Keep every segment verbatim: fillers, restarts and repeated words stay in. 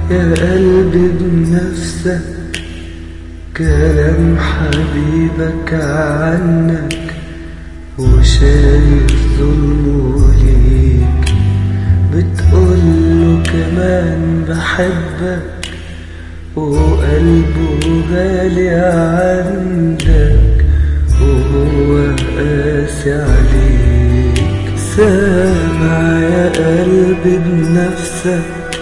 يا قلبي بنفسك كلام حبيبك عنك وشايف ظلمه ليك، بتقوله كمان بحبك وقلبه غالي عندك وهو قاسي عليك. سامع يا قلبي بنفسك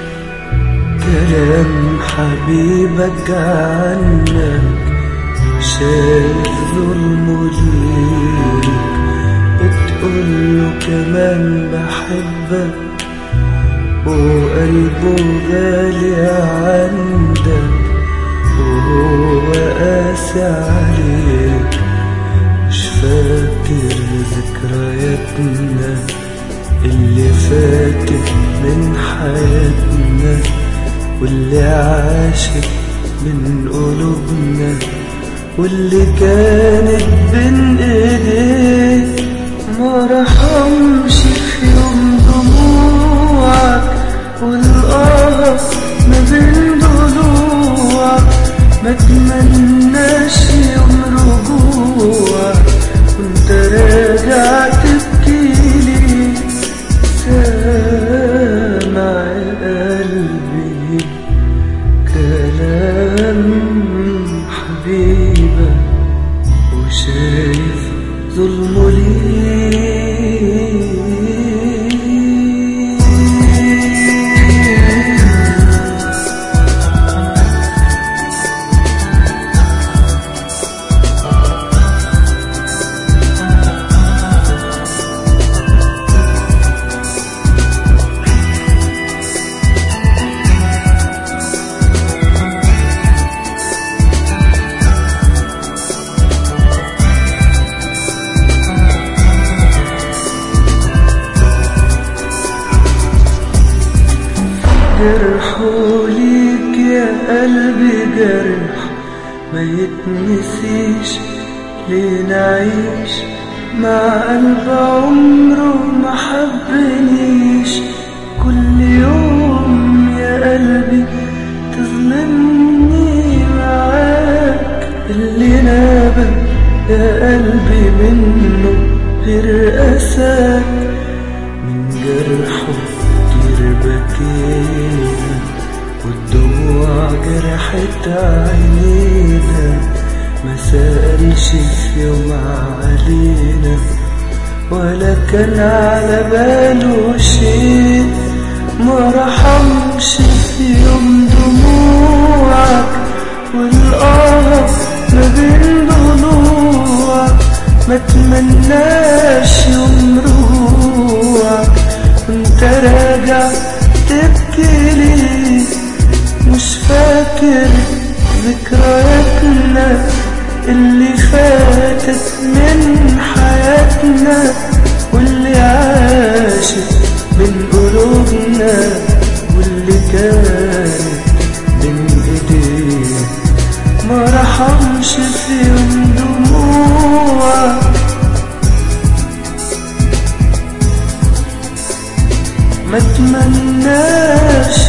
كلام حبيبك عنك، شايف ظلمه ليك، بتقوله كمان بحبك وقلبه غالي عندك وهو قاسي عليك. مش فاكر ذكرياتنا اللي فاتت من حياتنا واللي عاشت من قلوبنا واللي كانت بين ايديك. ما رحمش في يوم دموعك والقهر ما بين ضلوعك، ما تمناش يوم رجوعك وانت راجع تبكيلي. سامع قلبي كلام حبيبك وشايف ظلمه ليك. جرحه ليك يا قلبي جرح ما يتنسيش، ليه نعيش مع قلب عمره ما حبنيش. كل يوم يا قلبي تظلمني معاك، اللي نابك يا قلبي منه غير أساك. من جرحه بكينا والدموع جرحت عينينا، ما سألش في يوم علينا ولا كان على باله شيء. ما رحمش في يوم دموعك والقهر ما بين ضلوعك، ما تمناش يوم رجوعك وانت راجع تبكيلي. مش فاكر ذكرياتنا اللي فاتت من حياتنا واللي عاشت من قلوبنا واللي كانت بين ايدينا. ما رحمش في يوم دموعك، ما تمناش